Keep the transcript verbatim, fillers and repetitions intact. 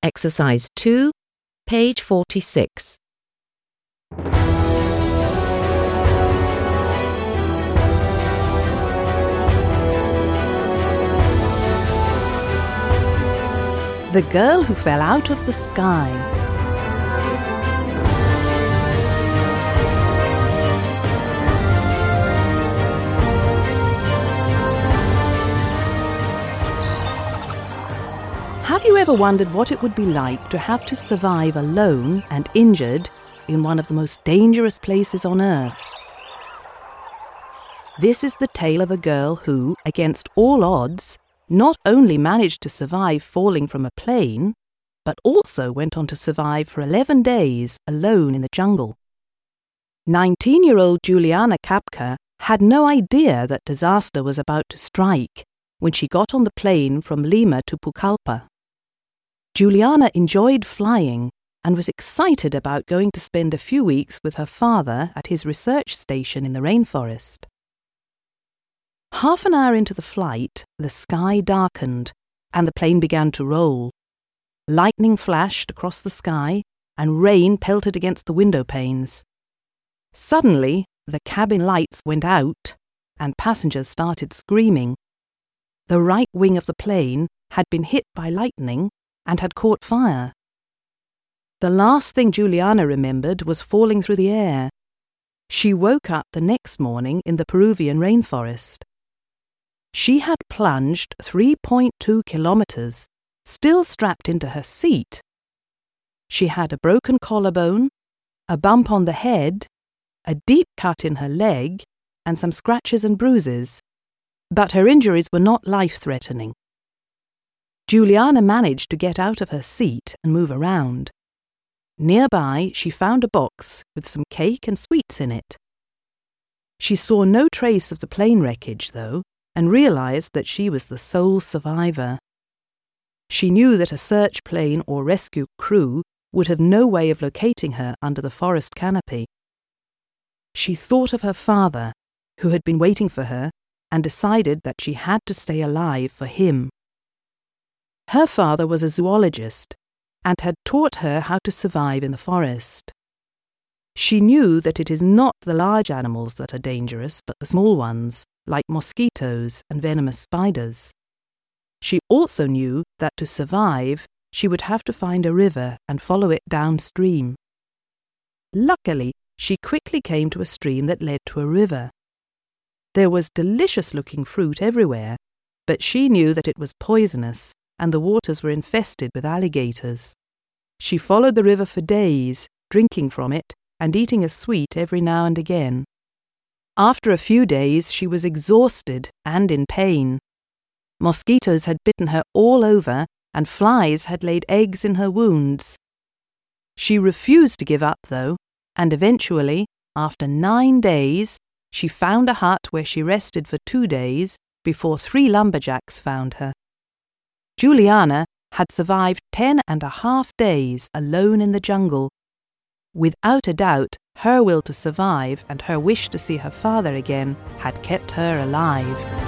Exercise two, page forty-six. The girl who fell out of the sky. Have you ever wondered what it would be like to have to survive alone and injured in one of the most dangerous places on Earth? This is the tale of a girl who, against all odds, not only managed to survive falling from a plane, but also went on to survive for eleven days alone in the jungle. nineteen-year-old Juliana Kapka had no idea that disaster was about to strike when she got on the plane from Lima to Pucallpa. Juliana enjoyed flying and was excited about going to spend a few weeks with her father at his research station in the rainforest. Half an hour into the flight, the sky darkened and the plane began to roll. Lightning flashed across the sky and rain pelted against the window panes. Suddenly, the cabin lights went out and passengers started screaming. The right wing of the plane had been hit by lightning and had caught fire. The last thing Juliana remembered was falling through the air. She woke up the next morning in the Peruvian rainforest. She had plunged three point two kilometers, still strapped into her seat. She had a broken collarbone, a bump on the head, a deep cut in her leg, and some scratches and bruises. But her injuries were not life-threatening. Juliana managed to get out of her seat and move around. Nearby, she found a box with some cake and sweets in it. She saw no trace of the plane wreckage, though, and realized that she was the sole survivor. She knew that a search plane or rescue crew would have no way of locating her under the forest canopy. She thought of her father, who had been waiting for her, and decided that she had to stay alive for him. Her father was a zoologist and had taught her how to survive in the forest. She knew that it is not the large animals that are dangerous, but the small ones, like mosquitoes and venomous spiders. She also knew that to survive, she would have to find a river and follow it downstream. Luckily, she quickly came to a stream that led to a river. There was delicious-looking fruit everywhere, but she knew that it was poisonous and the waters were infested with alligators. She followed the river for days, drinking from it and eating a sweet every now and again. After a few days, she was exhausted and in pain. Mosquitoes had bitten her all over and flies had laid eggs in her wounds. She refused to give up, though, and eventually, after nine days, she found a hut where she rested for two days before three lumberjacks found her. Juliana had survived ten and a half days alone in the jungle. Without a doubt, her will to survive and her wish to see her father again had kept her alive.